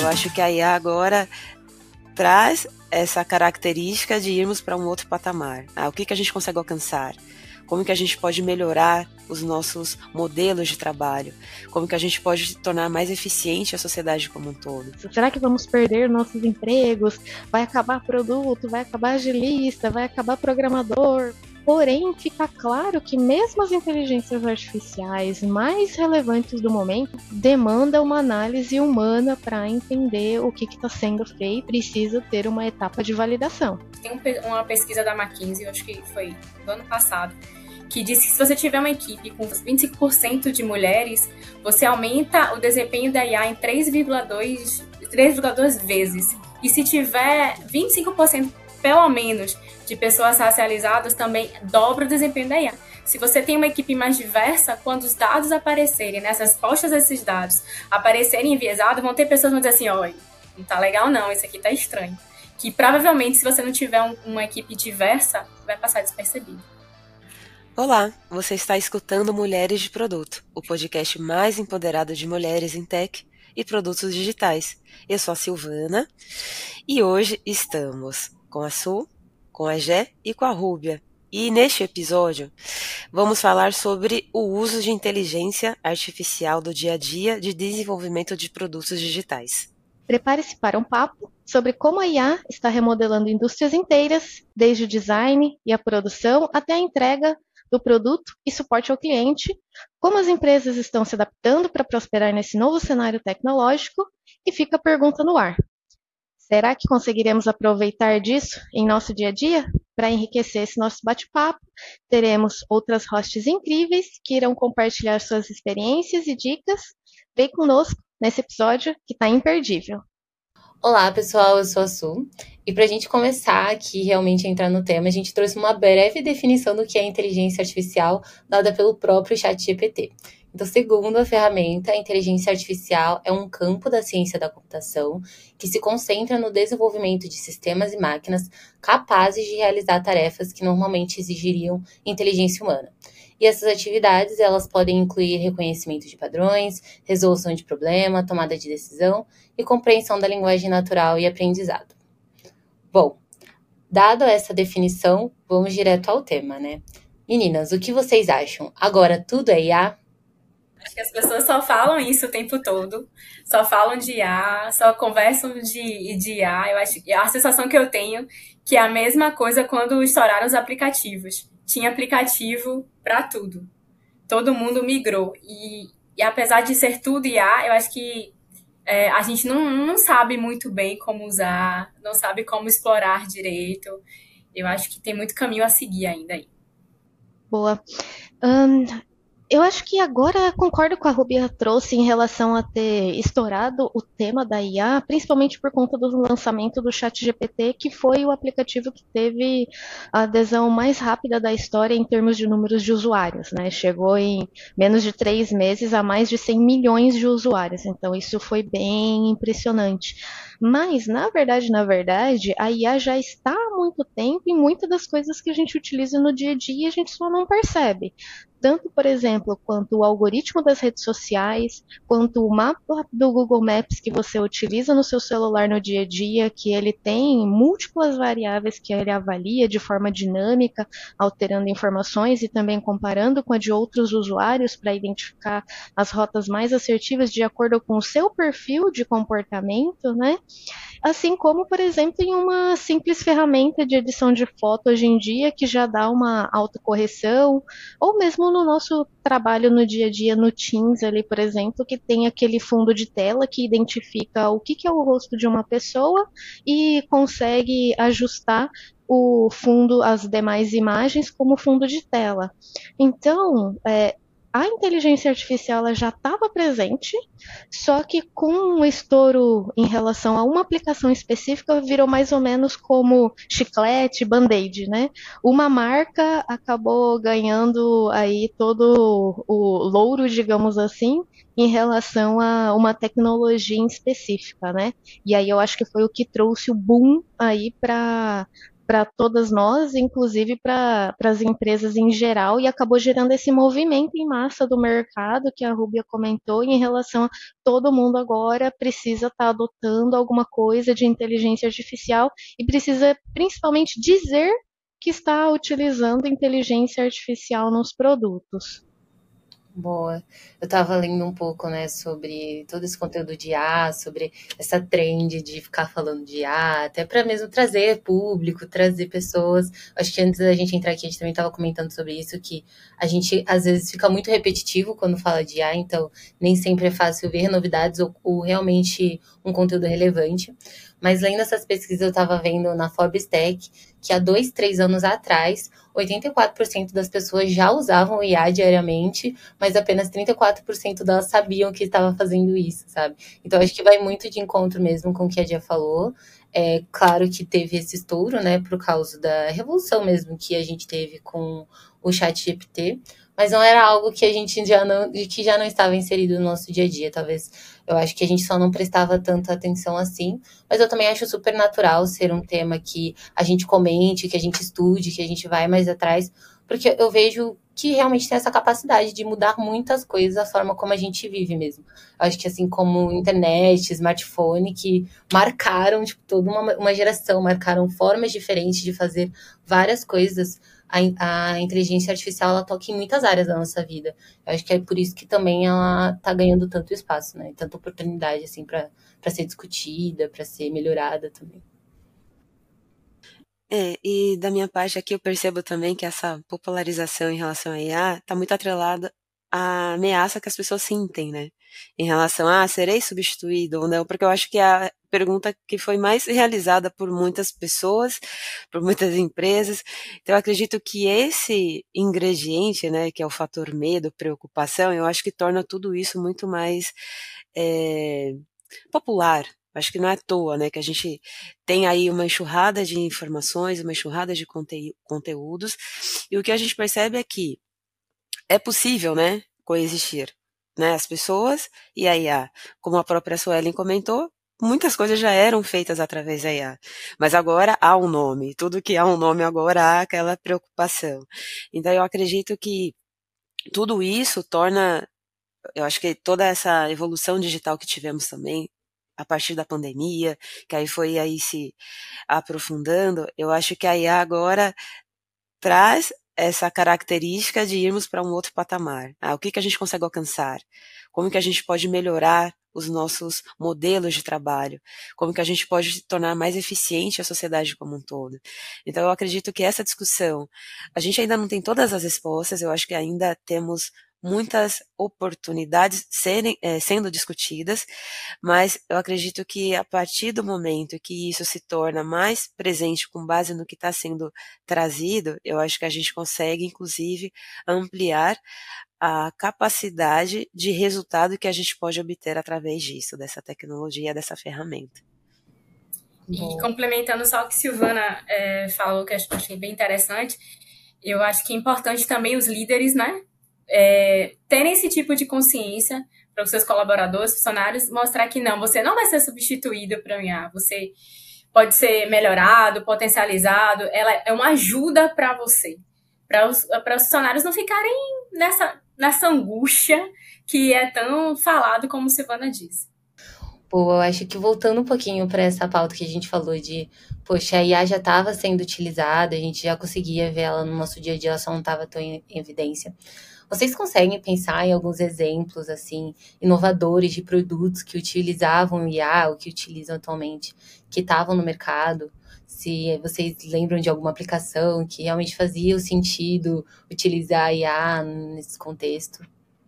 acho que a IA agora traz essa característica de irmos para um outro patamar. O que a gente consegue alcançar? Como que a gente pode melhorar os nossos modelos de trabalho? Como que a gente pode tornar mais eficiente a sociedade como um todo? Será que vamos perder nossos empregos? Vai acabar produto? Vai acabar agilista? Vai acabar programador? Porém, fica claro que mesmo as inteligências artificiais mais relevantes do momento demandam uma análise humana para entender o que está sendo feito. Precisa ter uma etapa de validação. Tem uma pesquisa da McKinsey, acho que foi do ano passado, que diz que se você tiver uma equipe com 25% de mulheres, você aumenta o desempenho da IA em 3,2 vezes. E se tiver 25% pelo menos de pessoas racializadas, também dobra o desempenho da IA. Se você tem uma equipe mais diversa, quando os dados aparecerem, as respostas a esses dados aparecerem enviesados, vão ter pessoas que vão dizer assim, olha, não tá legal não, isso aqui tá estranho. Que provavelmente, se você não tiver uma equipe diversa, vai passar despercebido. Olá, você está escutando Mulheres de Produto, o podcast mais empoderado de mulheres em tech e produtos digitais. Eu sou a Silvana e hoje estamos com a Su, com a Gé e com a Rúbia. E neste episódio vamos falar sobre o uso de inteligência artificial do dia a dia de desenvolvimento de produtos digitais. Prepare-se para um papo sobre como a IA está remodelando indústrias inteiras, desde o design e a produção até a entrega do produto e suporte ao cliente, como as empresas estão se adaptando para prosperar nesse novo cenário tecnológico, e fica a pergunta no ar. Será que conseguiremos aproveitar disso em nosso dia a dia? Para enriquecer esse nosso bate-papo, teremos outras hosts incríveis que irão compartilhar suas experiências e dicas. Vem conosco nesse episódio que está imperdível. Olá, pessoal, eu sou a Su. E para a gente começar aqui realmente a entrar no tema, a gente trouxe uma breve definição do que é inteligência artificial dada pelo próprio ChatGPT. Então, segundo a ferramenta, a inteligência artificial é um campo da ciência da computação que se concentra no desenvolvimento de sistemas e máquinas capazes de realizar tarefas que normalmente exigiriam inteligência humana. E essas atividades, elas podem incluir reconhecimento de padrões, resolução de problema, tomada de decisão e compreensão da linguagem natural e aprendizado. Bom, dado essa definição, vamos direto ao tema, né? Meninas, o que vocês acham? Agora tudo é IA? Acho que as pessoas só falam isso o tempo todo, só falam de IA, só conversam de IA. Eu acho que a sensação que eu tenho que é a mesma coisa quando estouraram os aplicativos. Tinha aplicativo para tudo. Todo mundo migrou. E apesar de ser tudo IA, eu acho que a gente não sabe muito bem como usar, não sabe como explorar direito. Eu acho que tem muito caminho a seguir ainda aí. Boa. Eu acho que agora concordo com a Rubia trouxe em relação a ter estourado o tema da IA, principalmente por conta do lançamento do ChatGPT, que foi o aplicativo que teve a adesão mais rápida da história em termos de números de usuários, né? Chegou em menos de 3 meses a mais de 100 milhões de usuários, então isso foi bem impressionante. Mas, na verdade, a IA já está há muito tempo em muitas das coisas que a gente utiliza no dia a dia e a gente só não percebe. Tanto, por exemplo, quanto o algoritmo das redes sociais, quanto o mapa do Google Maps que você utiliza no seu celular no dia a dia, que ele tem múltiplas variáveis que ele avalia de forma dinâmica, alterando informações e também comparando com a de outros usuários para identificar as rotas mais assertivas de acordo com o seu perfil de comportamento, né? Assim como, por exemplo, em uma simples ferramenta de edição de foto hoje em dia que já dá uma autocorreção, ou mesmo no nosso trabalho no dia a dia no Teams ali, por exemplo, que tem aquele fundo de tela que identifica o que é o rosto de uma pessoa e consegue ajustar o fundo, as demais imagens como fundo de tela. Então, a inteligência artificial ela já estava presente, só que com um estouro em relação a uma aplicação específica virou mais ou menos como chiclete, band-aid, né? Uma marca acabou ganhando aí todo o louro, digamos assim, em relação a uma tecnologia em específica, né? E aí eu acho que foi o que trouxe o boom aí para para todas nós, inclusive para as empresas em geral, e acabou gerando esse movimento em massa do mercado que a Rúbia comentou em relação a todo mundo agora precisa estar adotando alguma coisa de inteligência artificial e precisa principalmente dizer que está utilizando inteligência artificial nos produtos. Boa. Eu estava lendo um pouco, né, sobre todo esse conteúdo de IA, sobre essa trend de ficar falando de IA, até para mesmo trazer público, trazer pessoas. Acho que antes da gente entrar aqui, a gente também estava comentando sobre isso, que a gente às vezes fica muito repetitivo quando fala de IA, então nem sempre é fácil ver novidades ou realmente um conteúdo relevante. Mas lendo essas pesquisas, eu estava vendo na Forbes Tech que há 2, 3 anos atrás, 84% das pessoas já usavam o IA diariamente, mas apenas 34% delas sabiam que estava fazendo isso, sabe? Então, acho que vai muito de encontro mesmo com o que a Dia falou. É claro que teve esse estouro, né, por causa da revolução mesmo que a gente teve com o ChatGPT, mas não era algo que a gente já não estava inserido no nosso dia a dia. Talvez, eu acho que a gente só não prestava tanta atenção assim, mas eu também acho super natural ser um tema que a gente comente, que a gente estude, que a gente vai mais atrás, porque eu vejo que realmente tem essa capacidade de mudar muitas coisas, a forma como a gente vive mesmo. Eu acho que assim como internet, smartphone, que marcaram tipo, toda uma geração, marcaram formas diferentes de fazer várias coisas, a inteligência artificial ela toca em muitas áreas da nossa vida. Eu acho que é por isso que também ela está ganhando tanto espaço, né? Tanta oportunidade assim para ser discutida, para ser melhorada também. E da minha parte aqui eu percebo também que essa popularização em relação à IA está muito atrelada à ameaça que as pessoas sentem, né? Em relação a serei substituído ou não, porque eu acho que é a pergunta que foi mais realizada por muitas pessoas, por muitas empresas. Então eu acredito que esse ingrediente, né, que é o fator medo, preocupação, eu acho que torna tudo isso muito mais é, popular. Acho que não é à toa, né, que a gente tem aí uma enxurrada de informações, uma enxurrada de conteúdos, e o que a gente percebe é que é possível, né, coexistir, né, as pessoas e a IA. Como a própria Suelen comentou, muitas coisas já eram feitas através da IA, mas agora há um nome, tudo que há um nome agora há aquela preocupação. Então eu acredito que tudo isso torna, eu acho que toda essa evolução digital que tivemos também, a partir da pandemia, que aí foi aí se aprofundando, eu acho que a IA agora traz essa característica de irmos para um outro patamar. O que a gente consegue alcançar? Como que a gente pode melhorar os nossos modelos de trabalho? Como que a gente pode tornar mais eficiente a sociedade como um todo? Então, eu acredito que essa discussão, a gente ainda não tem todas as respostas, eu acho que ainda temos muitas oportunidades sendo discutidas, mas eu acredito que a partir do momento que isso se torna mais presente com base no que está sendo trazido, eu acho que a gente consegue, inclusive, ampliar a capacidade de resultado que a gente pode obter através disso, dessa tecnologia, dessa ferramenta. E complementando só o que Silvana falou, que eu achei bem interessante, eu acho que é importante também os líderes, né, terem esse tipo de consciência para os seus colaboradores, funcionários, mostrar que não, você não vai ser substituído para IA, você pode ser melhorado, potencializado, ela é uma ajuda para você, para os funcionários não ficarem nessa angústia que é tão falado como Silvana disse. Pô, eu acho que voltando um pouquinho para essa pauta que a gente falou de, poxa, a IA já estava sendo utilizada, a gente já conseguia ver ela no nosso dia a dia, ela só não estava tão em evidência. Vocês conseguem pensar em alguns exemplos, assim, inovadores de produtos que utilizavam IA ou que utilizam atualmente, que estavam no mercado? Se vocês lembram de alguma aplicação que realmente fazia o sentido utilizar a IA nesse contexto?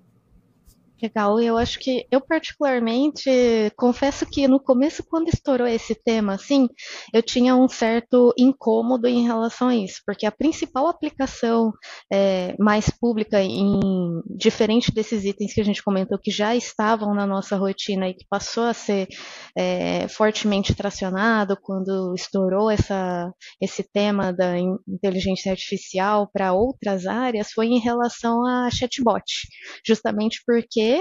Legal, eu acho que eu particularmente confesso que no começo, quando estourou esse tema, assim, eu tinha um certo incômodo em relação a isso, porque a principal aplicação mais pública, diferente desses itens que a gente comentou, que já estavam na nossa rotina e que passou a ser fortemente tracionado quando estourou esse tema da inteligência artificial para outras áreas, foi em relação a chatbot, justamente porque porque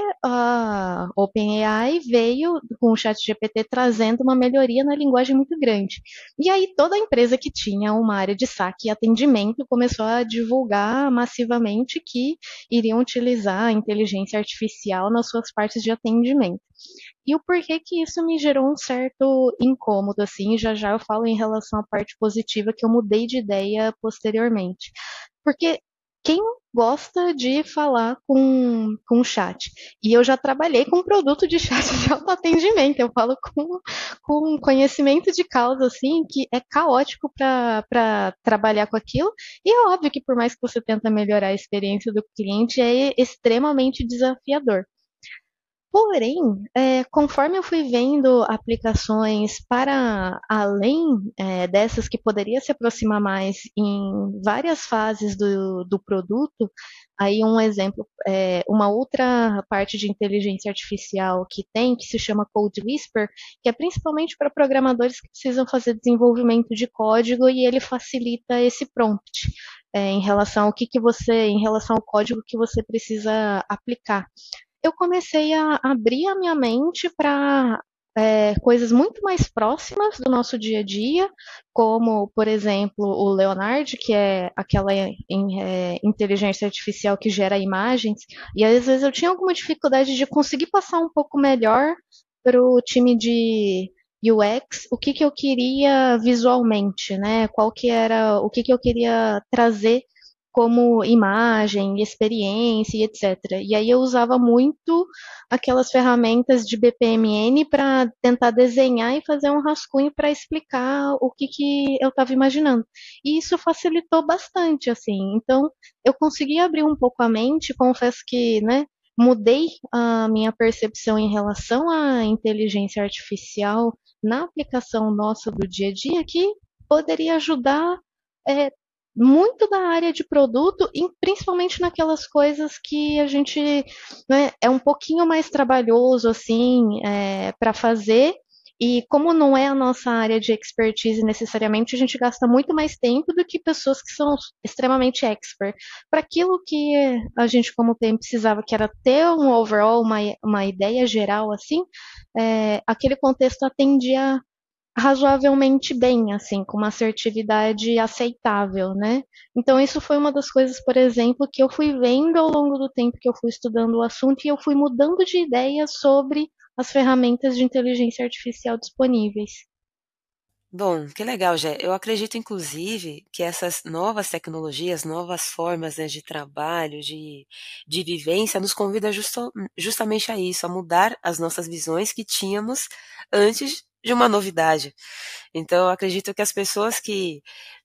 a OpenAI veio com o ChatGPT trazendo uma melhoria na linguagem muito grande. E aí toda empresa que tinha uma área de saque e atendimento começou a divulgar massivamente que iriam utilizar a inteligência artificial nas suas partes de atendimento. E o porquê que isso me gerou um certo incômodo, assim, já já eu falo em relação à parte positiva que eu mudei de ideia posteriormente. Porque quem gosta de falar com o chat? E eu já trabalhei com um produto de chat de autoatendimento, eu falo com conhecimento de causa, assim, que é caótico para trabalhar com aquilo. E é óbvio que por mais que você tenta melhorar a experiência do cliente, é extremamente desafiador. Porém, conforme eu fui vendo aplicações para além dessas que poderia se aproximar mais em várias fases do produto, aí um exemplo, uma outra parte de inteligência artificial que tem, que se chama Code Whisper, que é principalmente para programadores que precisam fazer desenvolvimento de código e ele facilita esse prompt. Em relação ao em relação ao código que você precisa aplicar, eu comecei a abrir a minha mente para coisas muito mais próximas do nosso dia a dia, como, por exemplo, o Leonard, que é aquela inteligência artificial que gera imagens, e às vezes eu tinha alguma dificuldade de conseguir passar um pouco melhor para o time de UX o que eu queria visualmente, né? Qual que era o que eu queria trazer como imagem, experiência e etc. E aí eu usava muito aquelas ferramentas de BPMN para tentar desenhar e fazer um rascunho para explicar o que eu estava imaginando. E isso facilitou bastante, assim. Então, eu consegui abrir um pouco a mente, confesso que, né, mudei a minha percepção em relação à inteligência artificial na aplicação nossa do dia a dia, que poderia ajudar é, muito da área de produto, e principalmente naquelas coisas que a gente, né, é um pouquinho mais trabalhoso assim para fazer. E como não é a nossa área de expertise necessariamente, a gente gasta muito mais tempo do que pessoas que são extremamente expert. Para aquilo que a gente, como PM, precisava, que era ter um overall, uma ideia geral, assim, aquele contexto atendia razoavelmente bem, assim, com uma assertividade aceitável, né? Então isso foi uma das coisas, por exemplo, que eu fui vendo ao longo do tempo que eu fui estudando o assunto e eu fui mudando de ideia sobre as ferramentas de inteligência artificial disponíveis. Bom, que legal, Jé. Eu acredito, inclusive, que essas novas tecnologias, novas formas, né, de trabalho, de vivência, nos convida justamente a isso, a mudar as nossas visões que tínhamos antes de uma novidade. Então, eu acredito que as pessoas que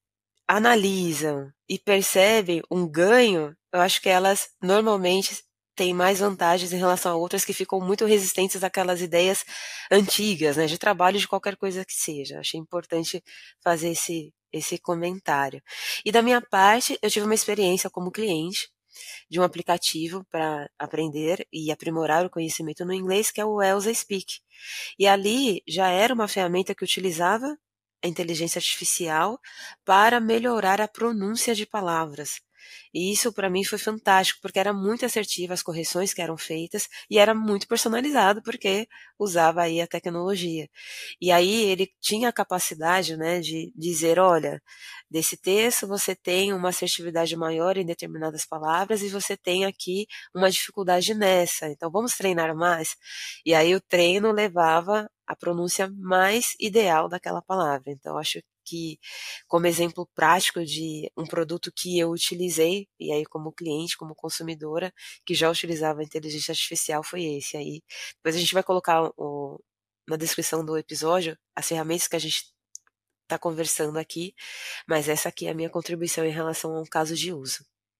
analisam e percebem um ganho, eu acho que elas normalmente têm mais vantagens em relação a outras que ficam muito resistentes àquelas ideias antigas, né, de trabalho, de qualquer coisa que seja. Achei importante fazer esse comentário. E da minha parte, eu tive uma experiência como cliente de um aplicativo para aprender e aprimorar o conhecimento no inglês, que é o Elsa Speak. E ali já era uma ferramenta que utilizava a inteligência artificial para melhorar a pronúncia de palavras. E isso para mim foi fantástico, porque era muito assertiva as correções que eram feitas e era muito personalizado, porque usava aí a tecnologia. E aí ele tinha a capacidade, né, de dizer, olha, desse texto você tem uma assertividade maior em determinadas palavras e você tem aqui uma dificuldade nessa, então vamos treinar mais? E aí o treino levava a pronúncia mais ideal daquela palavra. Então acho que, como exemplo prático de um produto que eu utilizei, e aí como cliente, como consumidora, que já utilizava a inteligência artificial, foi esse. Aí depois a gente vai colocar na descrição do episódio as ferramentas que a gente está conversando aqui, mas essa aqui é a minha contribuição em relação a um caso de uso.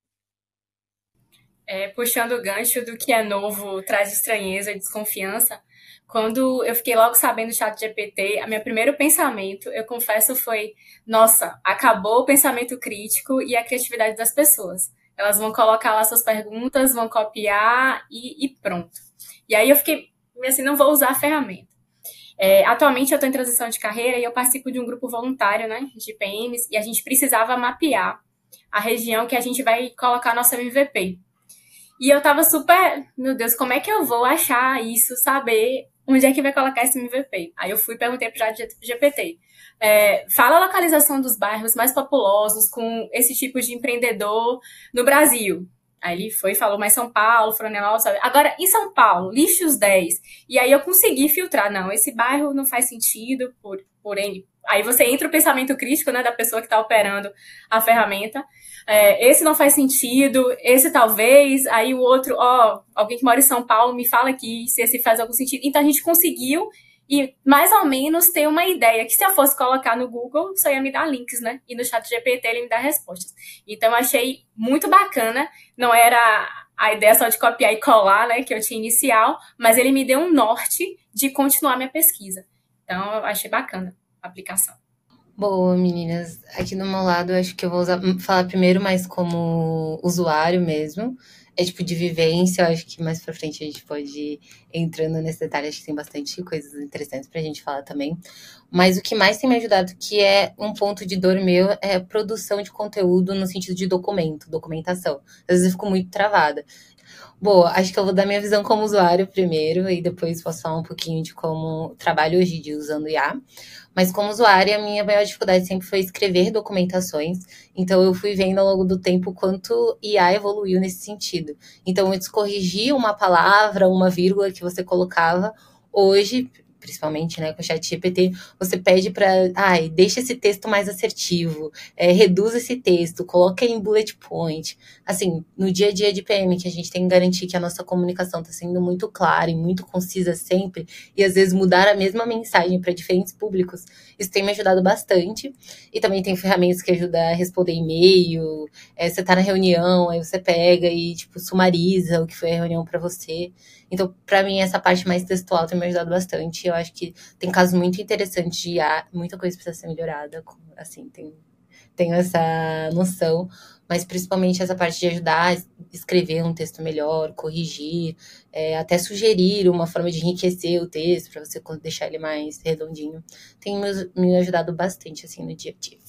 Puxando o gancho do que é novo traz estranheza e desconfiança, quando eu fiquei logo sabendo do ChatGPT, meu primeiro pensamento, eu confesso, foi: nossa, acabou o pensamento crítico e a criatividade das pessoas. Elas vão colocar lá suas perguntas, vão copiar e pronto. E aí eu fiquei assim, não vou usar a ferramenta. Atualmente eu estou em transição de carreira e eu participo de um grupo voluntário, né, de PMs, e a gente precisava mapear a região que a gente vai colocar nosso MVP. E eu tava super, meu Deus, como é que eu vou achar isso, saber onde é que vai colocar esse MVP? Aí eu fui e perguntei pro ChatGPT. Fala a localização dos bairros mais populosos com esse tipo de empreendedor no Brasil. Aí ele foi e falou, mas São Paulo, Florianópolis, sabe? Agora, em São Paulo, liste os 10. E aí eu consegui filtrar, não, esse bairro não faz sentido por N. Aí você entra o pensamento crítico, né, da pessoa que está operando a ferramenta. Esse não faz sentido, esse talvez, aí o outro, alguém que mora em São Paulo me fala aqui se esse faz algum sentido. Então a gente conseguiu e mais ou menos ter uma ideia que se eu fosse colocar no Google, só ia me dar links, né? E no ChatGPT ele me dá respostas. Então eu achei muito bacana, não era a ideia só de copiar e colar, né, que eu tinha inicial, mas ele me deu um norte de continuar minha pesquisa. Então eu achei bacana a aplicação. Boa, meninas. Aqui do meu lado, eu acho que eu vou falar primeiro mais como usuário mesmo. É tipo de vivência, eu acho que mais pra frente a gente pode ir entrando nesse detalhe. Acho que tem bastante coisas interessantes pra gente falar também. Mas o que mais tem me ajudado, que é um ponto de dor meu, é a produção de conteúdo no sentido de documentação. Às vezes eu fico muito travada. Boa, acho que eu vou dar minha visão como usuário primeiro e depois posso falar um pouquinho de como trabalho hoje em dia usando IA. Mas como usuária, a minha maior dificuldade sempre foi escrever documentações. Então eu fui vendo ao longo do tempo quanto IA evoluiu nesse sentido. Então antes corrigir uma palavra, uma vírgula que você colocava, hoje, principalmente, né, com o ChatGPT, você pede para, deixa esse texto mais assertivo, reduz esse texto, coloca em bullet point. Assim, no dia a dia de PM, que a gente tem que garantir que a nossa comunicação está sendo muito clara e muito concisa sempre, e às vezes mudar a mesma mensagem para diferentes públicos, isso tem me ajudado bastante. E também tem ferramentas que ajudam a responder e-mail, você tá na reunião, aí você pega e, tipo, sumariza o que foi a reunião para você. Então, para mim, essa parte mais textual tem me ajudado bastante. Eu acho que tem casos muito interessantes de IA, muita coisa precisa ser melhorada, assim, tenho essa noção, mas principalmente essa parte de ajudar a escrever um texto melhor, corrigir, até sugerir uma forma de enriquecer o texto para você deixar ele mais redondinho. Tem me ajudado bastante, assim, no dia a dia.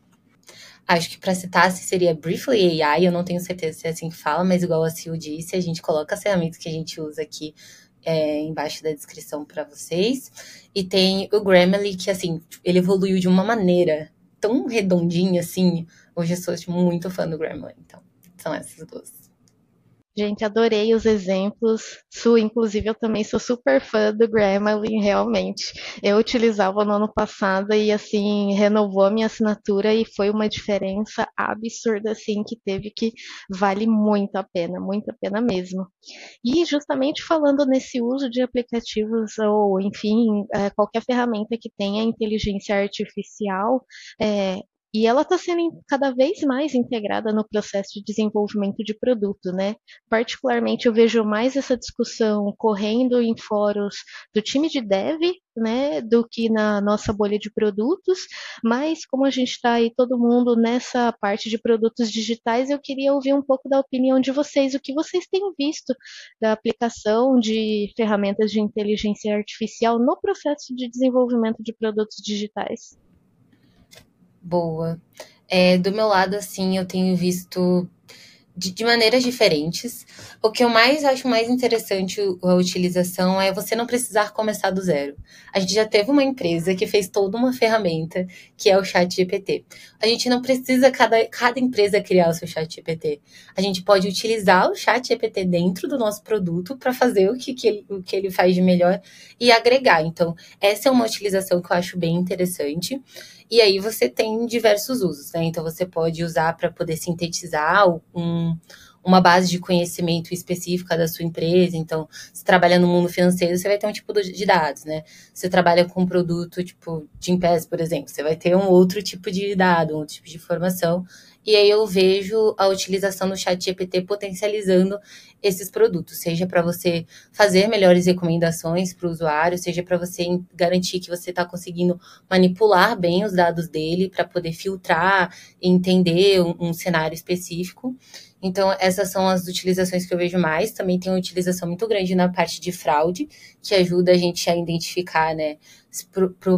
Acho que para citar, se seria Briefly AI, eu não tenho certeza se é assim que fala, mas igual a Sil disse, a gente coloca as ferramentas que a gente usa aqui embaixo da descrição para vocês. E tem o Grammarly, que assim, ele evoluiu de uma maneira tão redondinha assim. Hoje eu sou muito fã do Grammarly, então são essas duas. Gente, adorei os exemplos. Inclusive, eu também sou super fã do Grammarly, realmente. Eu utilizava no ano passado e, assim, renovou a minha assinatura e foi uma diferença absurda, assim, que teve que vale muito a pena mesmo. E justamente falando nesse uso de aplicativos ou, enfim, qualquer ferramenta que tenha inteligência artificial, e ela está sendo cada vez mais integrada no processo de desenvolvimento de produto, né? Particularmente, eu vejo mais essa discussão correndo em fóruns do time de dev, né, do que na nossa bolha de produtos, mas como a gente está aí todo mundo nessa parte de produtos digitais, eu queria ouvir um pouco da opinião de vocês, o que vocês têm visto da aplicação de ferramentas de inteligência artificial no processo de desenvolvimento de produtos digitais. Boa. Do meu lado, assim, eu tenho visto de maneiras diferentes. O que eu acho mais interessante a utilização é você não precisar começar do zero. A gente já teve uma empresa que fez toda uma ferramenta que é o ChatGPT. A gente não precisa cada empresa criar o seu ChatGPT. A gente pode utilizar o ChatGPT dentro do nosso produto para fazer o que ele faz de melhor e agregar. Então, essa é uma utilização que eu acho bem interessante. E aí você tem diversos usos, né? Então você pode usar para poder sintetizar uma base de conhecimento específica da sua empresa. Então, se trabalha no mundo financeiro, você vai ter um tipo de dados, né? Se você trabalha com um produto tipo de Gympass, por exemplo, você vai ter um outro tipo de dado, um outro tipo de informação. E aí eu vejo a utilização do ChatGPT potencializando esses produtos, seja para você fazer melhores recomendações para o usuário, seja para você garantir que você está conseguindo manipular bem os dados dele para poder filtrar e entender um cenário específico. Então, essas são as utilizações que eu vejo mais. Também tem uma utilização muito grande na parte de fraude, que ajuda a gente a identificar, né,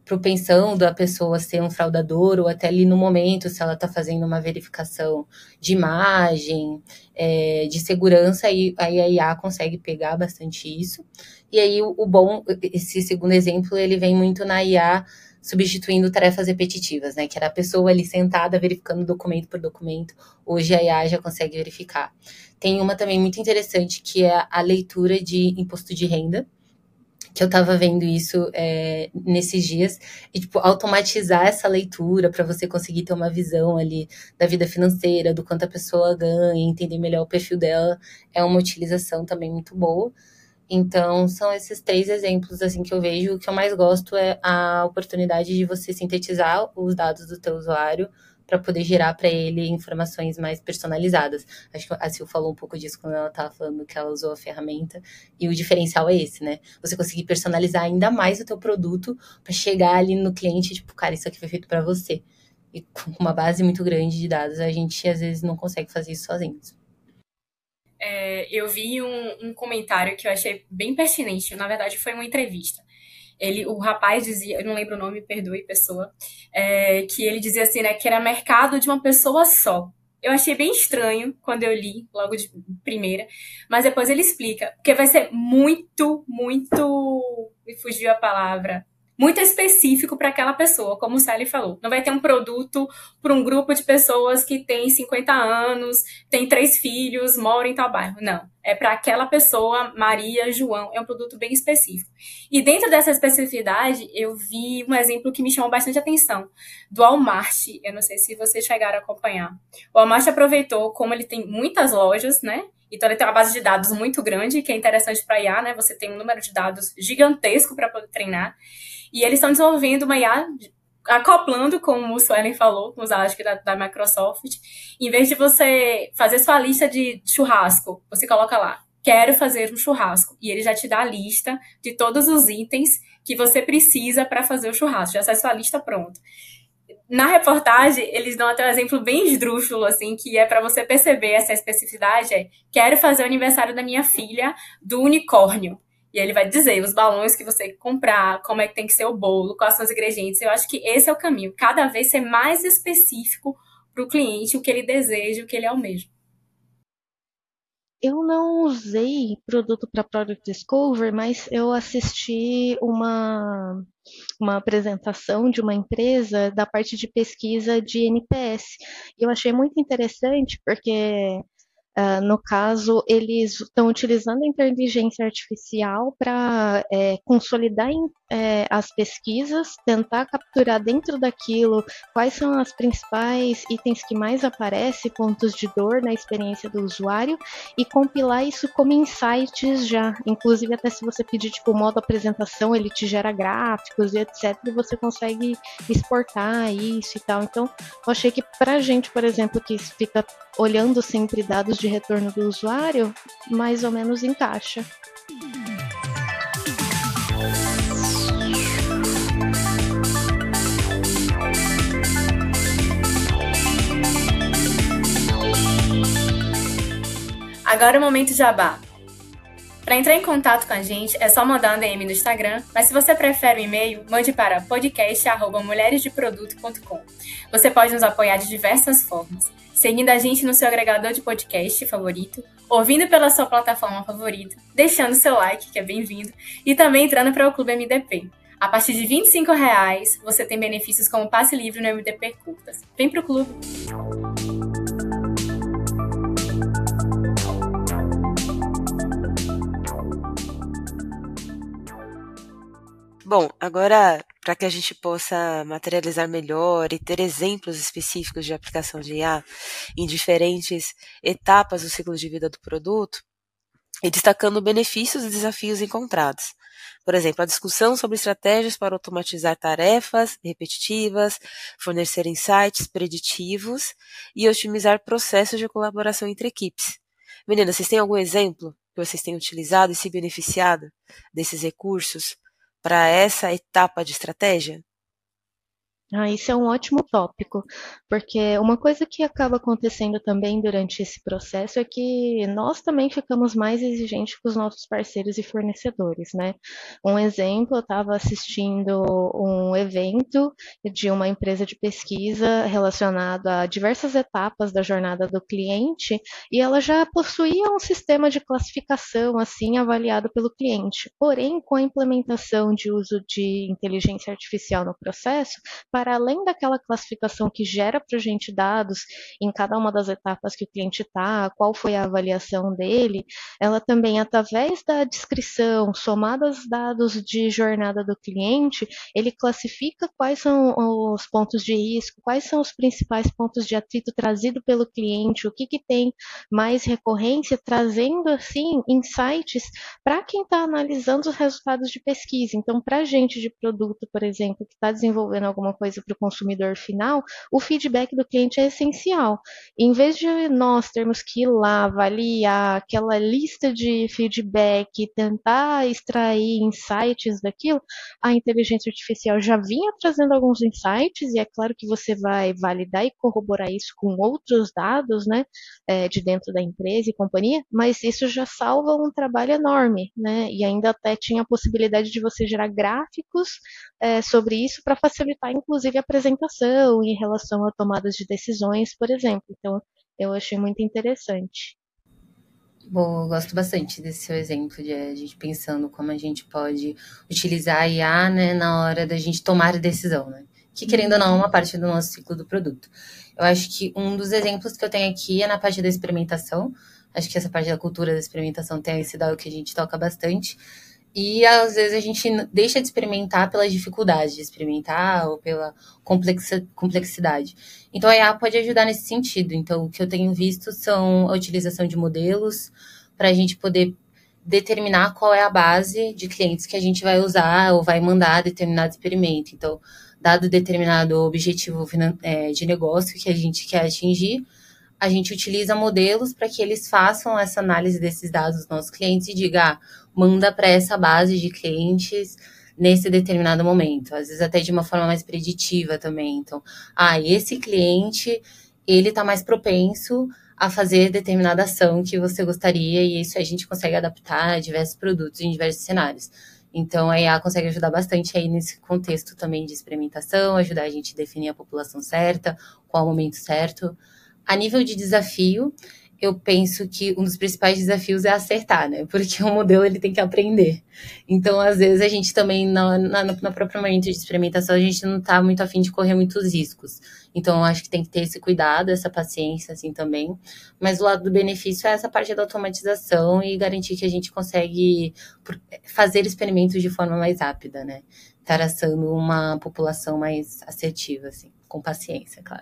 propensão da pessoa ser um fraudador, ou até ali no momento, se ela está fazendo uma verificação de imagem, de segurança, aí a IA consegue pegar bastante isso. E aí o bom, esse segundo exemplo, ele vem muito na IA substituindo tarefas repetitivas, né? Que era a pessoa ali sentada verificando documento por documento. Hoje a IA já consegue verificar. Tem uma também muito interessante, que é a leitura de imposto de renda, que eu tava vendo isso nesses dias, e tipo, automatizar essa leitura para você conseguir ter uma visão ali da vida financeira, do quanto a pessoa ganha, entender melhor o perfil dela, é uma utilização também muito boa. Então, são esses 3 exemplos assim que eu vejo. O que eu mais gosto é a oportunidade de você sintetizar os dados do teu usuário para poder gerar para ele informações mais personalizadas. Acho que a Sil falou um pouco disso quando ela estava falando que ela usou a ferramenta. E o diferencial é esse, né? Você conseguir personalizar ainda mais o teu produto para chegar ali no cliente, tipo, cara, isso aqui foi feito para você. E com uma base muito grande de dados, a gente às vezes não consegue fazer isso sozinhos. Eu vi um comentário que eu achei bem pertinente. Na verdade, foi uma entrevista. O rapaz dizia, eu não lembro o nome, perdoe, pessoa, que ele dizia assim, né, que era mercado de uma pessoa só. Eu achei bem estranho quando eu li, logo de primeira, mas depois ele explica, porque vai ser muito, me fugiu a palavra, muito específico para aquela pessoa, como o Sally falou. Não vai ter um produto para um grupo de pessoas que tem 50 anos, tem 3 filhos, mora em tal bairro. Não. É para aquela pessoa, Maria, João. É um produto bem específico. E dentro dessa especificidade, eu vi um exemplo que me chamou bastante atenção, do Walmart. Eu não sei se vocês chegaram a acompanhar. O Walmart aproveitou, como ele tem muitas lojas, né? Então, ele tem uma base de dados muito grande, que é interessante para IA, né? Você tem um número de dados gigantesco para poder treinar. E eles estão desenvolvendo uma IA acoplando, como o Suelen falou, com os acho que da Microsoft. Em vez de você fazer sua lista de churrasco, você coloca lá, quero fazer um churrasco. E ele já te dá a lista de todos os itens que você precisa para fazer o churrasco. Já sai sua lista pronta. Na reportagem, eles dão até um exemplo bem esdrúxulo, assim, que é para você perceber essa especificidade, quero fazer o aniversário da minha filha do unicórnio. E ele vai dizer os balões que você comprar, como é que tem que ser o bolo, quais são os ingredientes. Eu acho que esse é o caminho. Cada vez ser mais específico para o cliente, o que ele deseja, o que ele almeja. Eu não usei produto para Product Discover, mas eu assisti uma apresentação de uma empresa da parte de pesquisa de NPS. Eu achei muito interessante porque no caso, eles estão utilizando a inteligência artificial para consolidar as pesquisas, tentar capturar dentro daquilo quais são as principais itens que mais aparecem, pontos de dor na experiência do usuário, e compilar isso como insights já. Inclusive, até se você pedir tipo modo apresentação, ele te gera gráficos e etc. E você consegue exportar isso e tal. Então, eu achei que pra gente, por exemplo, que fica olhando sempre dados de retorno do usuário, mais ou menos encaixa. Agora é o momento jabá. Para entrar em contato com a gente, é só mandar um DM no Instagram, mas se você prefere o e-mail, mande para podcast@mulheresdeproduto.com. Você pode nos apoiar de diversas formas, seguindo a gente no seu agregador de podcast favorito, ouvindo pela sua plataforma favorita, deixando seu like, que é bem-vindo, e também entrando para o Clube MDP. A partir de R$ 25,00, você tem benefícios como passe livre no MDP Curtas. Vem pro clube! Bom, agora, para que a gente possa materializar melhor e ter exemplos específicos de aplicação de IA em diferentes etapas do ciclo de vida do produto, e destacando benefícios e desafios encontrados. Por exemplo, a discussão sobre estratégias para automatizar tarefas repetitivas, fornecer insights preditivos e otimizar processos de colaboração entre equipes. Meninas, vocês têm algum exemplo que vocês têm utilizado e se beneficiado desses recursos para essa etapa de estratégia? Isso é um ótimo tópico, porque uma coisa que acaba acontecendo também durante esse processo é que nós também ficamos mais exigentes com os nossos parceiros e fornecedores, né? Um exemplo, eu estava assistindo um evento de uma empresa de pesquisa relacionado a diversas etapas da jornada do cliente, e ela já possuía um sistema de classificação assim avaliado pelo cliente. Porém, com a implementação de uso de inteligência artificial no processo, para além daquela classificação que gera para a gente dados em cada uma das etapas que o cliente está, qual foi a avaliação dele, ela também, através da descrição, somada aos dados de jornada do cliente, ele classifica quais são os pontos de risco, quais são os principais pontos de atrito trazido pelo cliente, o que, que tem mais recorrência, trazendo assim insights para quem está analisando os resultados de pesquisa. Então, para a gente de produto, por exemplo, que está desenvolvendo alguma coisa para o consumidor final, o feedback do cliente é essencial. Em vez de nós termos que ir lá avaliar aquela lista de feedback e tentar extrair insights daquilo, a inteligência artificial já vinha trazendo alguns insights, e é claro que você vai validar e corroborar isso com outros dados, né, de dentro da empresa e companhia, mas isso já salva um trabalho enorme, né, e ainda até tinha a possibilidade de você gerar gráficos sobre isso para facilitar, inclusive, a apresentação em relação a tomadas de decisões, por exemplo. Então, eu achei muito interessante. Bom, eu gosto bastante desse seu exemplo de a gente pensando como a gente pode utilizar a IA, né, na hora da gente tomar a decisão, né? Que, querendo ou não, é uma parte do nosso ciclo do produto. Eu acho que um dos exemplos que eu tenho aqui é na parte da experimentação. Acho que essa parte da cultura da experimentação tem sido algo que a gente toca bastante. E, às vezes, a gente deixa de experimentar pela dificuldade de experimentar ou pela complexidade. Então, a IA pode ajudar nesse sentido. Então, o que eu tenho visto são a utilização de modelos para a gente poder determinar qual é a base de clientes que a gente vai usar ou vai mandar determinado experimento. Então, dado determinado objetivo de negócio que a gente quer atingir, a gente utiliza modelos para que eles façam essa análise desses dados dos nossos clientes e diga, manda para essa base de clientes nesse determinado momento. Às vezes até de uma forma mais preditiva também. Então, esse cliente, ele está mais propenso a fazer determinada ação que você gostaria, e isso a gente consegue adaptar a diversos produtos em diversos cenários. Então, a IA consegue ajudar bastante aí nesse contexto também de experimentação, ajudar a gente a definir a população certa, qual o momento certo. A nível de desafio, eu penso que um dos principais desafios é acertar, né? Porque o modelo ele tem que aprender. Então, às vezes, a gente também, na própria momento de experimentação, a gente não está muito afim de correr muitos riscos. Então, eu acho que tem que ter esse cuidado, essa paciência, assim, também. Mas o lado do benefício é essa parte da automatização e garantir que a gente consegue fazer experimentos de forma mais rápida, né? Traçando uma população mais assertiva, assim, com paciência, claro.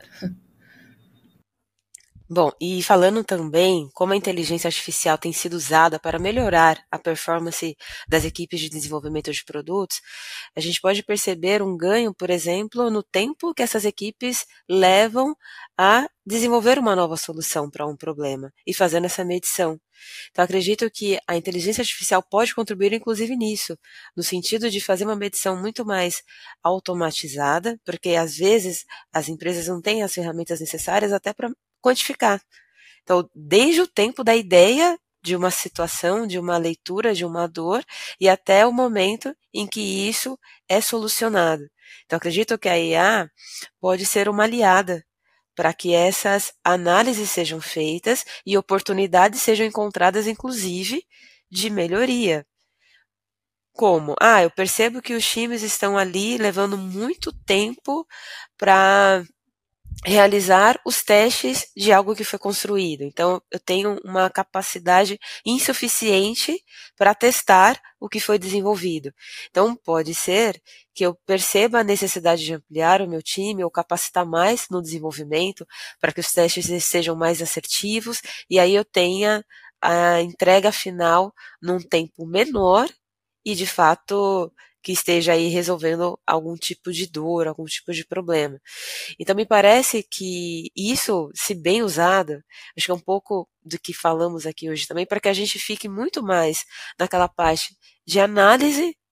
Bom, e falando também como a inteligência artificial tem sido usada para melhorar a performance das equipes de desenvolvimento de produtos, a gente pode perceber um ganho, por exemplo, no tempo que essas equipes levam a desenvolver uma nova solução para um problema e fazendo essa medição. Então, acredito que a inteligência artificial pode contribuir, inclusive, nisso, no sentido de fazer uma medição muito mais automatizada, porque às vezes as empresas não têm as ferramentas necessárias até para quantificar. Então, desde o tempo da ideia de uma situação, de uma leitura, de uma dor, e até o momento em que isso é solucionado. Então, acredito que a IA pode ser uma aliada para que essas análises sejam feitas e oportunidades sejam encontradas, inclusive, de melhoria. Como? Eu percebo que os times estão ali levando muito tempo para realizar os testes de algo que foi construído. Então, eu tenho uma capacidade insuficiente para testar o que foi desenvolvido. Então, pode ser que eu perceba a necessidade de ampliar o meu time ou capacitar mais no desenvolvimento para que os testes sejam mais assertivos e aí eu tenha a entrega final num tempo menor e, de fato, que esteja aí resolvendo algum tipo de dor, algum tipo de problema. Então, me parece que isso, se bem usado, acho que é um pouco do que falamos aqui hoje também, para que a gente fique muito mais naquela parte de análise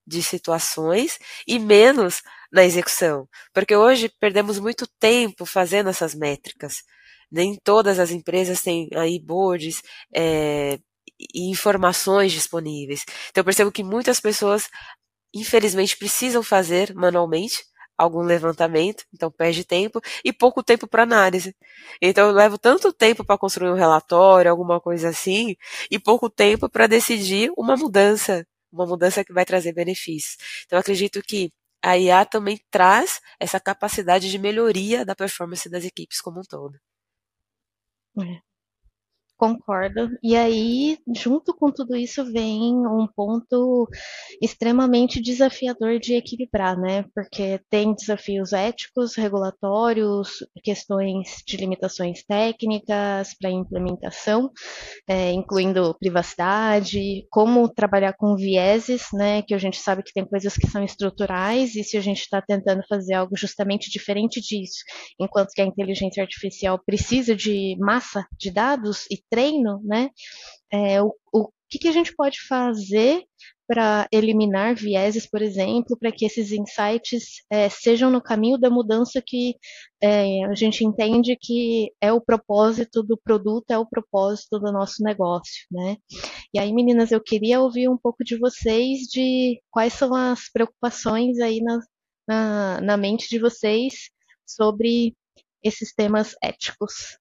de situações e menos na execução. Porque hoje perdemos muito tempo fazendo essas métricas. Nem todas as empresas têm aí boards e informações disponíveis. Então eu percebo que muitas pessoas, infelizmente, precisam fazer manualmente algum levantamento, então perde tempo e pouco tempo para análise. Então eu levo tanto tempo para construir um relatório, alguma coisa assim, e pouco tempo para decidir uma mudança que vai trazer benefícios. Então eu acredito que a IA também traz essa capacidade de melhoria da performance das equipes como um todo. Concordo. E aí, junto com tudo isso, vem um ponto extremamente desafiador de equilibrar, né? Porque tem desafios éticos, regulatórios, questões de limitações técnicas para implementação, incluindo privacidade, como trabalhar com vieses, né? Que a gente sabe que tem coisas que são estruturais, e se a gente está tentando fazer algo justamente diferente disso, enquanto que a inteligência artificial precisa de massa de dados e treino, né? O que a gente pode fazer para eliminar vieses, por exemplo, para que esses insights sejam no caminho da mudança que a gente entende que é o propósito do produto, é o propósito do nosso negócio, né? E aí, meninas, eu queria ouvir um pouco de vocês de quais são as preocupações aí na mente de vocês sobre esses temas éticos.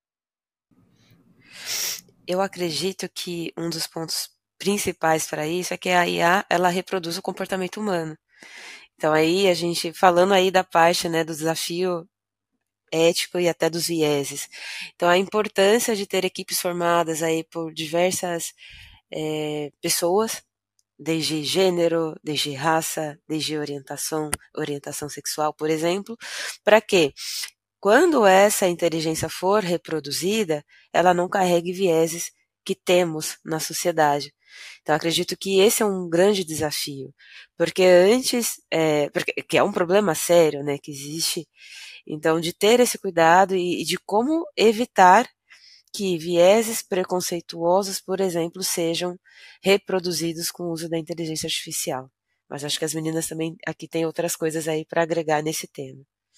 Eu acredito que um dos pontos principais para isso é que a IA, ela reproduz o comportamento humano. Então aí a gente, falando aí da parte, né, do desafio ético e até dos vieses. Então a importância de ter equipes formadas aí por diversas pessoas, desde gênero, desde raça, desde orientação sexual, por exemplo, para que quando essa inteligência for reproduzida, ela não carregue vieses que temos na sociedade. Então, acredito que esse é um grande desafio, porque que é um problema sério, né, que existe. Então, de ter esse cuidado e de como evitar que vieses preconceituosos, por exemplo, sejam reproduzidos com o uso da inteligência artificial. Mas acho que as meninas também aqui têm outras coisas aí para agregar nesse tema.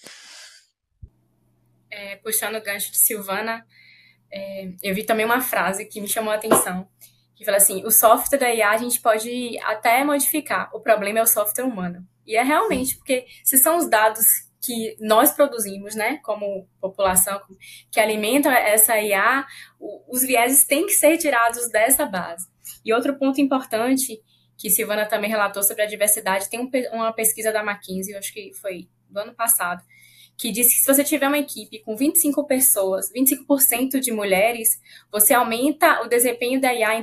Puxando o gancho de Silvana, eu vi também uma frase que me chamou a atenção, que fala assim, o software da IA a gente pode até modificar, o problema é o software humano. E é realmente, porque se são os dados que nós produzimos, né, como população, que alimentam essa IA, os vieses têm que ser tirados dessa base. E outro ponto importante, que Silvana também relatou sobre a diversidade, tem uma pesquisa da McKinsey, eu acho que foi do ano passado, que diz que se você tiver uma equipe com 25 pessoas, 25% de mulheres, você aumenta o desempenho da IA em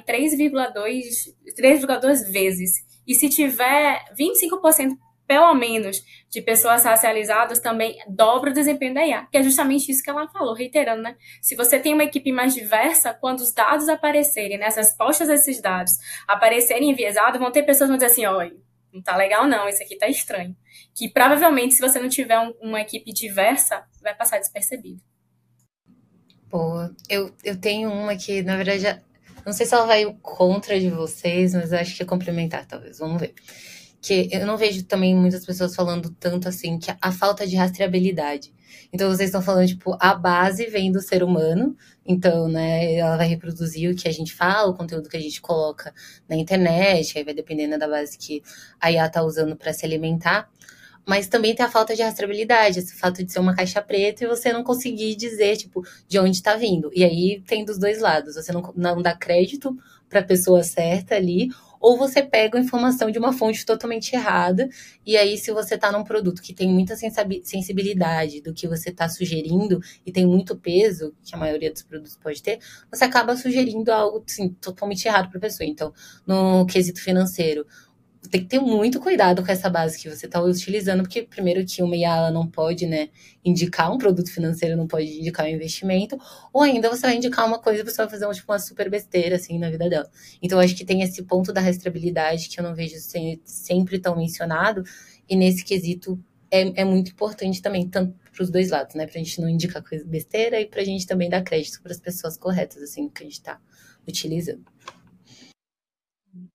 3,2 vezes. E se tiver 25% pelo menos de pessoas racializadas, também dobra o desempenho da IA, que é justamente isso que ela falou, reiterando, né? Se você tem uma equipe mais diversa, quando os dados aparecerem, né, as respostas a esses dados aparecerem enviesados, vão ter pessoas que vão dizer assim, olha, não tá legal não, isso aqui tá estranho. Que provavelmente, se você não tiver uma equipe diversa, vai passar despercebido. Boa. Eu tenho uma que, na verdade, não sei se ela vai contra de vocês, mas acho que é complementar, talvez. Vamos ver. Que eu não vejo também muitas pessoas falando tanto assim, que a falta de rastreabilidade. Então, vocês estão falando, tipo, a base vem do ser humano. Então, né, ela vai reproduzir o que a gente fala, o conteúdo que a gente coloca na internet, aí vai dependendo da base que a IA tá usando para se alimentar. Mas também tem a falta de rastreabilidade, esse fato de ser uma caixa preta e você não conseguir dizer, tipo, de onde está vindo. E aí tem dos dois lados. Você não dá crédito para a pessoa certa ali, ou você pega a informação de uma fonte totalmente errada. E aí, se você está num produto que tem muita sensibilidade do que você está sugerindo e tem muito peso, que a maioria dos produtos pode ter, você acaba sugerindo algo assim, totalmente errado para a pessoa. Então, no quesito financeiro, tem que ter muito cuidado com essa base que você está utilizando, porque primeiro que uma IA ela não pode, né, indicar um produto financeiro, não pode indicar um investimento, ou ainda você vai indicar uma coisa e você vai fazer uma super besteira, assim, na vida dela. Então, eu acho que tem esse ponto da rastreabilidade que eu não vejo sempre tão mencionado, e nesse quesito é muito importante também, tanto para os dois lados, né, pra gente não indicar coisa besteira e pra gente também dar crédito para as pessoas corretas, assim, que a gente está utilizando.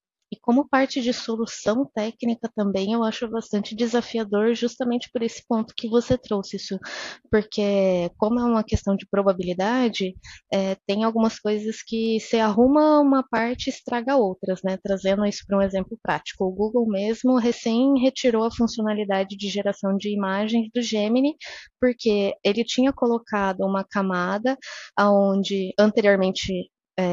como parte de solução técnica também, eu acho bastante desafiador justamente por esse ponto que você trouxe isso, porque como é uma questão de probabilidade, tem algumas coisas que se arruma uma parte e estraga outras, né? Trazendo isso para um exemplo prático. O Google mesmo recém retirou a funcionalidade de geração de imagens do Gemini, porque ele tinha colocado uma camada onde anteriormente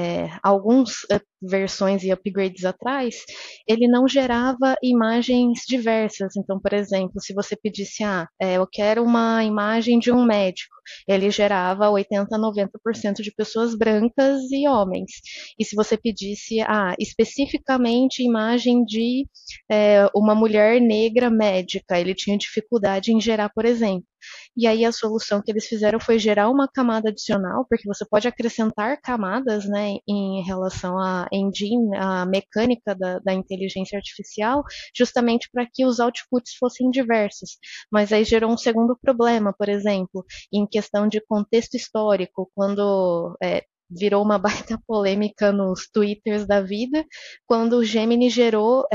alguns versões e upgrades atrás, ele não gerava imagens diversas. Então, por exemplo, se você pedisse, eu quero uma imagem de um médico, ele gerava 80 a 90% de pessoas brancas e homens. E se você pedisse, especificamente imagem de uma mulher negra médica, ele tinha dificuldade em gerar, por exemplo. E aí a solução que eles fizeram foi gerar uma camada adicional, porque você pode acrescentar camadas, né, em relação à engine, à mecânica da inteligência artificial, justamente para que os outputs fossem diversos. Mas aí gerou um segundo problema, por exemplo, em questão de contexto histórico, quando virou uma baita polêmica nos twitters da vida, quando o Gemini gerou,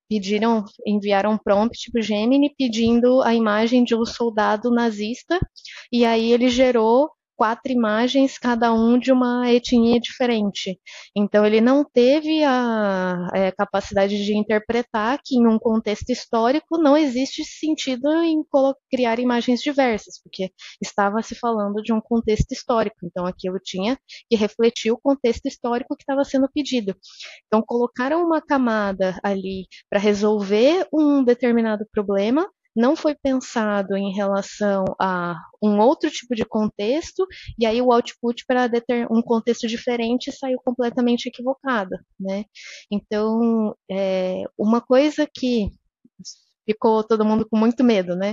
enviaram um prompt para o Gemini pedindo a imagem de um soldado nazista, e aí ele gerou 4 imagens, cada um de uma etnia diferente. Então ele não teve a capacidade de interpretar que em um contexto histórico não existe sentido em criar imagens diversas, porque estava se falando de um contexto histórico, então aquilo tinha que refletir o contexto histórico que estava sendo pedido. Então colocaram uma camada ali para resolver um determinado problema, não foi pensado em relação a um outro tipo de contexto, e aí o output para um contexto diferente saiu completamente equivocado, né? Então, uma coisa que ficou todo mundo com muito medo, né?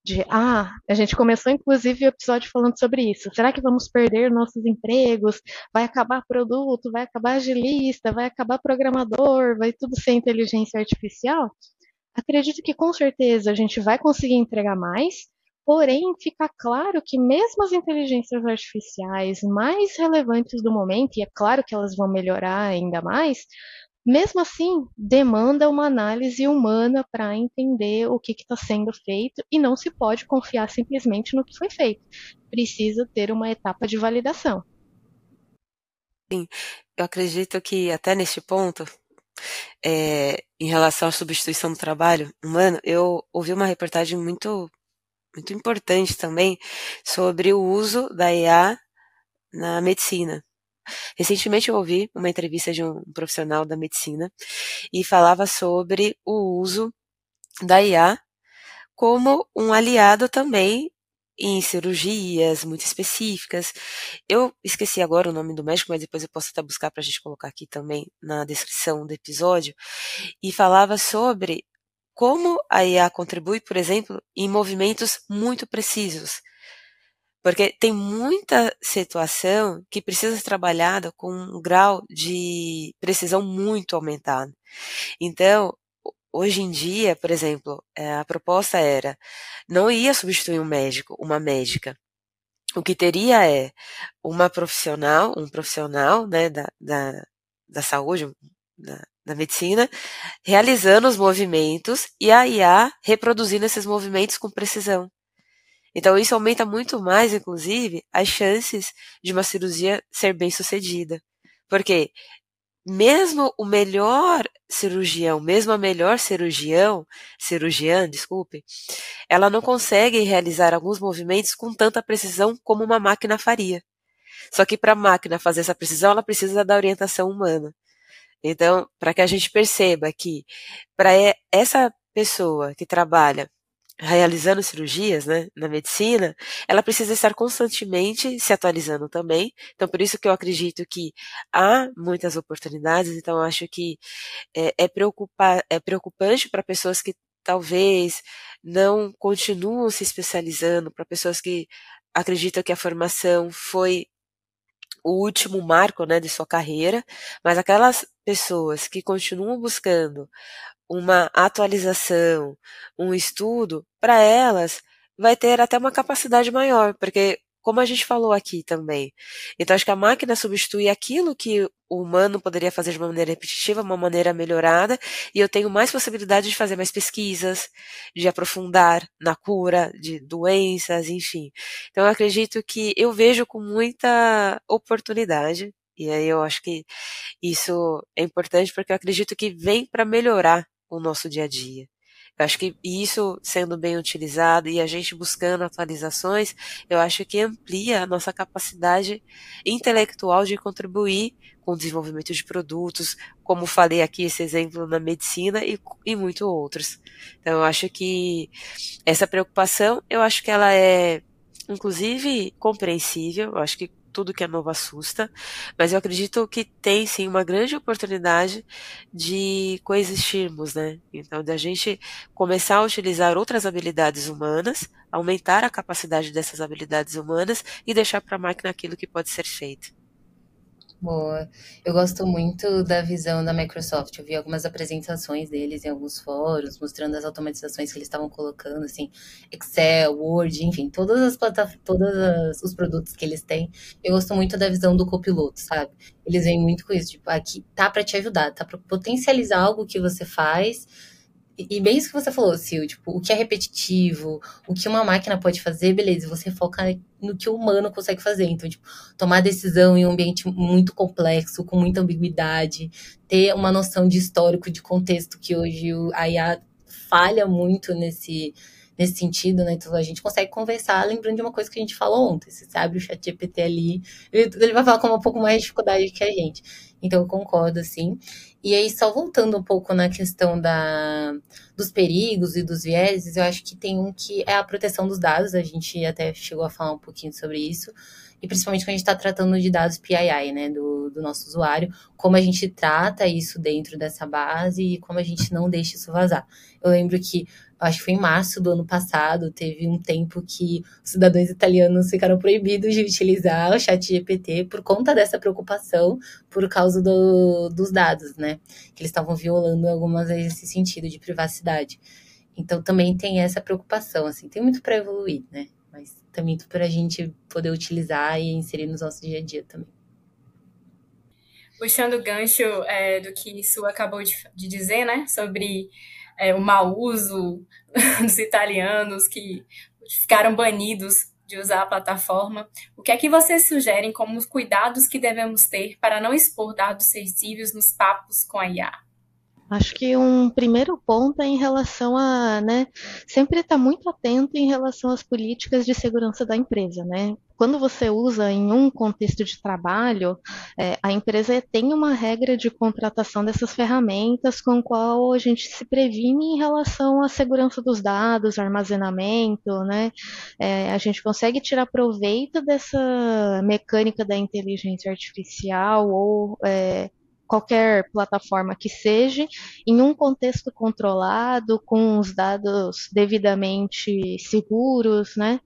A gente começou inclusive o episódio falando sobre isso. Será que vamos perder nossos empregos? Vai acabar produto? Vai acabar agilista? Vai acabar programador? Vai tudo ser inteligência artificial? Acredito que com certeza a gente vai conseguir entregar mais, porém fica claro que mesmo as inteligências artificiais mais relevantes do momento, e é claro que elas vão melhorar ainda mais, mesmo assim demanda uma análise humana para entender o que está sendo feito e não se pode confiar simplesmente no que foi feito. Precisa ter uma etapa de validação. Sim, eu acredito que até neste ponto, em relação à substituição do trabalho humano, eu ouvi uma reportagem muito, muito importante também sobre o uso da IA na medicina. Recentemente eu ouvi uma entrevista de um profissional da medicina e falava sobre o uso da IA como um aliado também em cirurgias muito específicas. Eu esqueci agora o nome do médico, mas depois eu posso até buscar para a gente colocar aqui também na descrição do episódio, e falava sobre como a IA contribui, por exemplo, em movimentos muito precisos. Porque tem muita situação que precisa ser trabalhada com um grau de precisão muito aumentado. Então, hoje em dia, por exemplo, a proposta era, não ia substituir um médico, uma médica. O que teria é um profissional, né, da saúde, da medicina, realizando os movimentos e a IA reproduzindo esses movimentos com precisão. Então, isso aumenta muito mais, inclusive, as chances de uma cirurgia ser bem sucedida. Porque mesmo o melhor cirurgião, mesmo a melhor cirurgiã, desculpe, ela não consegue realizar alguns movimentos com tanta precisão como uma máquina faria. Só que para a máquina fazer essa precisão, ela precisa da orientação humana. Então, para que a gente perceba que para essa pessoa que trabalha realizando cirurgias, né, na medicina, ela precisa estar constantemente se atualizando também. Então, por isso que eu acredito que há muitas oportunidades. Então, eu acho que é preocupante para pessoas que talvez não continuam se especializando, para pessoas que acreditam que a formação foi o último marco, né, de sua carreira, mas aquelas pessoas que continuam buscando uma atualização, um estudo, para elas vai ter até uma capacidade maior, porque como a gente falou aqui também. Então, acho que a máquina substitui aquilo que o humano poderia fazer de uma maneira repetitiva, uma maneira melhorada, e eu tenho mais possibilidade de fazer mais pesquisas, de aprofundar na cura de doenças, enfim. Então, eu acredito que eu vejo com muita oportunidade, e aí eu acho que isso é importante porque eu acredito que vem para melhorar o nosso dia a dia. Eu acho que isso sendo bem utilizado e a gente buscando atualizações, eu acho que amplia a nossa capacidade intelectual de contribuir com o desenvolvimento de produtos, como falei aqui, esse exemplo na medicina e muito outros. Então, eu acho que essa preocupação, eu acho que ela é, inclusive, compreensível. Eu acho que tudo que é novo assusta, mas eu acredito que tem sim uma grande oportunidade de coexistirmos, né? Então, da gente começar a utilizar outras habilidades humanas, aumentar a capacidade dessas habilidades humanas e deixar para a máquina aquilo que pode ser feito. Boa. Eu gosto muito da visão da Microsoft. Eu vi algumas apresentações deles em alguns fóruns, mostrando as automatizações que eles estavam colocando, assim, Excel, Word, enfim, todos os produtos que eles têm. Eu gosto muito da visão do copiloto, sabe? Eles vêm muito com isso, tipo, aqui tá para te ajudar, tá para potencializar algo que você faz. E bem isso que você falou, Sil, tipo, o que é repetitivo, o que uma máquina pode fazer, beleza, você foca no que o humano consegue fazer. Então, tipo, tomar decisão em um ambiente muito complexo, com muita ambiguidade, ter uma noção de histórico, de contexto, que hoje a IA falha muito nesse sentido, né? Então, a gente consegue conversar lembrando de uma coisa que a gente falou ontem. Se você abre o chat GPT ali, ele vai falar com um pouco mais de dificuldade que a gente. Então, eu concordo, assim. E aí, só voltando um pouco na questão dos perigos e dos vieses, eu acho que tem um que é a proteção dos dados. A gente até chegou a falar um pouquinho sobre isso. E principalmente quando a gente está tratando de dados PII, né, do nosso usuário, como a gente trata isso dentro dessa base e como a gente não deixa isso vazar. Eu lembro que, acho que foi em março do ano passado, teve um tempo que os cidadãos italianos ficaram proibidos de utilizar o chat GPT por conta dessa preocupação, por causa dos dados, né? Que eles estavam violando algumas vezes esse sentido de privacidade. Então, também tem essa preocupação, assim, tem muito para evoluir, né? Mas também para a gente poder utilizar e inserir no nosso dia a dia também. Puxando o gancho do que Su acabou de dizer, né? Sobre o mau uso dos italianos que ficaram banidos de usar a plataforma. O que é que vocês sugerem como os cuidados que devemos ter para não expor dados sensíveis nos papos com a IA? Acho que um primeiro ponto é em relação a, né, sempre estar muito atento em relação às políticas de segurança da empresa, né? Quando você usa em um contexto de trabalho, a empresa tem uma regra de contratação dessas ferramentas com a qual a gente se previne em relação à segurança dos dados, armazenamento, né? A gente consegue tirar proveito dessa mecânica da inteligência artificial ou qualquer plataforma que seja, em um contexto controlado, com os dados devidamente seguros, né?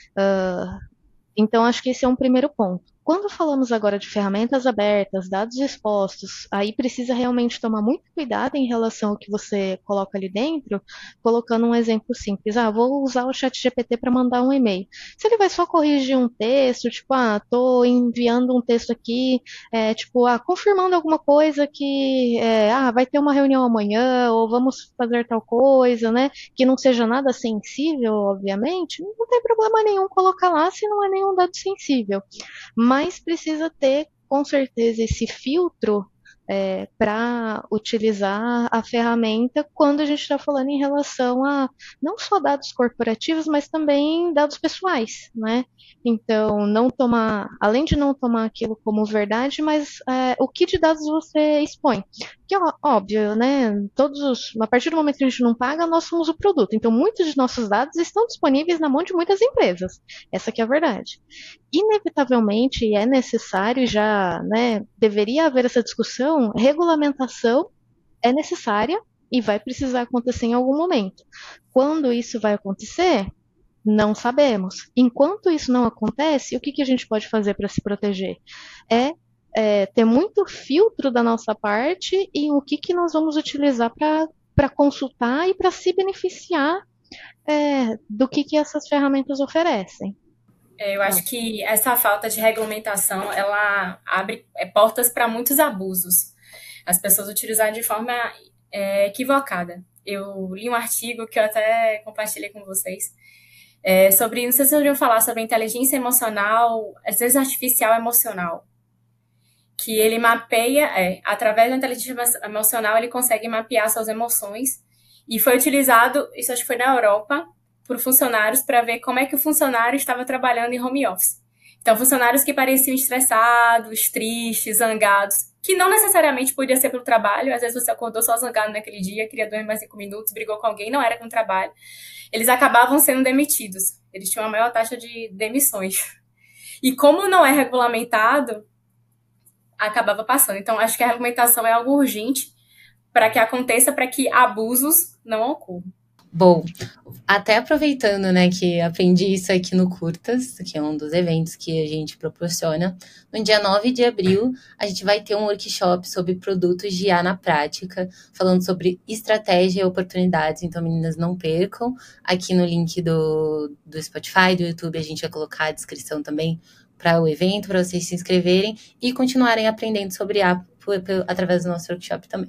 Então, acho que esse é um primeiro ponto. Quando falamos agora de ferramentas abertas, dados expostos, aí precisa realmente tomar muito cuidado em relação ao que você coloca ali dentro, colocando um exemplo simples. Vou usar o chat GPT para mandar um e-mail. Se ele vai só corrigir um texto, tipo, estou enviando um texto aqui, confirmando alguma coisa que, vai ter uma reunião amanhã, ou vamos fazer tal coisa, né? Que não seja nada sensível, obviamente, não tem problema nenhum colocar lá se não é nenhum dado sensível. Mas precisa ter, com certeza, esse filtro para utilizar a ferramenta quando a gente está falando em relação a não só dados corporativos, mas também dados pessoais, né? Então, não tomar, além de não tomar aquilo como verdade, mas o que de dados você expõe. Que é óbvio, né? A partir do momento que a gente não paga, nós somos o produto. Então, muitos de nossos dados estão disponíveis na mão de muitas empresas. Essa que é a verdade. Inevitavelmente é necessário, já, né, deveria haver essa discussão, regulamentação é necessária e vai precisar acontecer em algum momento. Quando isso vai acontecer, não sabemos. Enquanto isso não acontece, o que a gente pode fazer para se proteger? Ter muito filtro da nossa parte em o que nós vamos utilizar para consultar e para se beneficiar do que essas ferramentas oferecem. Eu acho que essa falta de regulamentação, ela abre portas para muitos abusos. As pessoas utilizarem de forma equivocada. Eu li um artigo que eu até compartilhei com vocês, sobre, não sei se vocês ouviram falar sobre inteligência emocional, às vezes artificial emocional, que ele mapeia, através da inteligência emocional, ele consegue mapear suas emoções, e foi utilizado, isso acho que foi na Europa, por funcionários para ver como é que o funcionário estava trabalhando em home office. Então, funcionários que pareciam estressados, tristes, zangados, que não necessariamente podia ser pelo trabalho, às vezes você acordou só zangado naquele dia, queria dormir mais 5 minutos, brigou com alguém, não era com o trabalho, eles acabavam sendo demitidos. Eles tinham a maior taxa de demissões. E como não é regulamentado, acabava passando. Então, acho que a regulamentação é algo urgente para que aconteça, para que abusos não ocorram. Bom, até aproveitando, né, que aprendi isso aqui no Curtas, que é um dos eventos que a gente proporciona, no dia 9 de abril, a gente vai ter um workshop sobre produtos de IA na prática, falando sobre estratégia e oportunidades, então meninas não percam, aqui no link do Spotify, do YouTube, a gente vai colocar a descrição também para o evento, para vocês se inscreverem e continuarem aprendendo sobre IA através do nosso workshop também.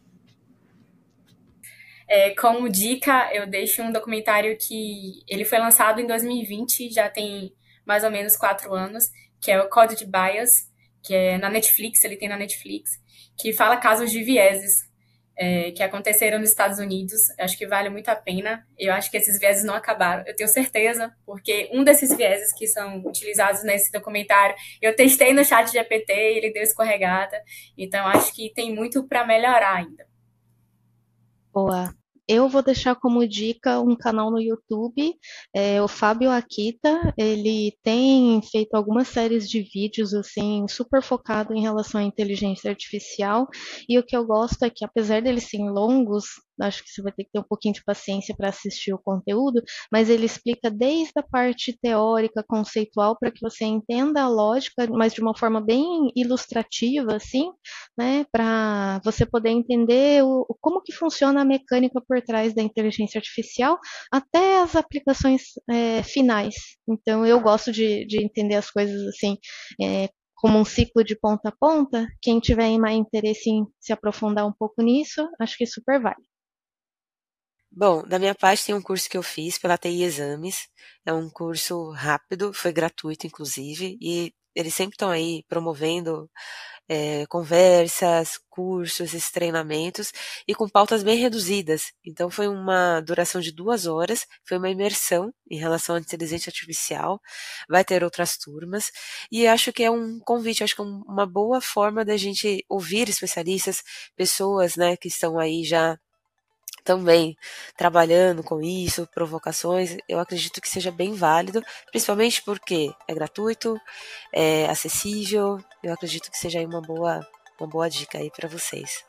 Como dica, eu deixo um documentário que ele foi lançado em 2020, já tem mais ou menos 4 anos, que é o Code de Bias, que é na Netflix, ele tem na Netflix, que fala casos de vieses que aconteceram nos Estados Unidos. Acho que vale muito a pena. Eu acho que esses vieses não acabaram, eu tenho certeza, porque um desses vieses que são utilizados nesse documentário, eu testei no ChatGPT, ele deu escorregada, então acho que tem muito para melhorar ainda. Boa. Eu vou deixar como dica um canal no YouTube, o Fábio Akita. Ele tem feito algumas séries de vídeos assim super focado em relação à inteligência artificial. E o que eu gosto é que, apesar deles serem longos, acho que você vai ter que ter um pouquinho de paciência para assistir o conteúdo, mas ele explica desde a parte teórica, conceitual, para que você entenda a lógica, mas de uma forma bem ilustrativa, assim, né, para você poder entender como que funciona a mecânica por trás da inteligência artificial, até as aplicações finais. Então, eu gosto de entender as coisas assim, como um ciclo de ponta a ponta. Quem tiver mais interesse em se aprofundar um pouco nisso, acho que super vale. Bom, da minha parte tem um curso que eu fiz pela TI Exames, é um curso rápido, foi gratuito inclusive, e eles sempre estão aí promovendo conversas, cursos, esses treinamentos, e com pautas bem reduzidas. Então foi uma duração de 2 horas, foi uma imersão em relação à inteligência artificial, vai ter outras turmas, e acho que é um convite, acho que é uma boa forma da gente ouvir especialistas, pessoas, né, que estão aí já também trabalhando com isso, provocações. Eu acredito que seja bem válido, principalmente porque é gratuito, é acessível. Eu acredito que seja aí uma boa dica aí para vocês.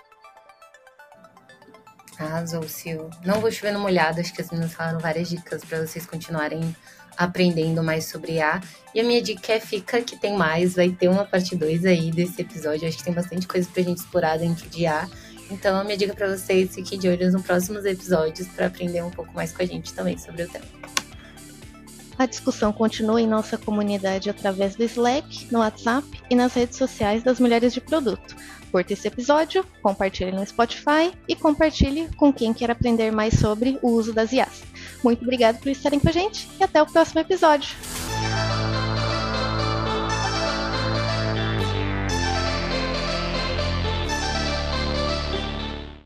Arrasou, Sil. Não vou chover no molhado, acho que as meninas falaram várias dicas para vocês continuarem aprendendo mais sobre IA. E a minha dica fica que tem mais, vai ter uma parte 2 aí desse episódio. Acho que tem bastante coisa pra gente explorar dentro de IA. Então, a minha dica para vocês é fiquem de olho nos próximos episódios para aprender um pouco mais com a gente também sobre o tema. A discussão continua em nossa comunidade através do Slack, no WhatsApp e nas redes sociais das Mulheres de Produto. Curta esse episódio, compartilhe no Spotify e compartilhe com quem quer aprender mais sobre o uso das IAs. Muito obrigada por estarem com a gente e até o próximo episódio.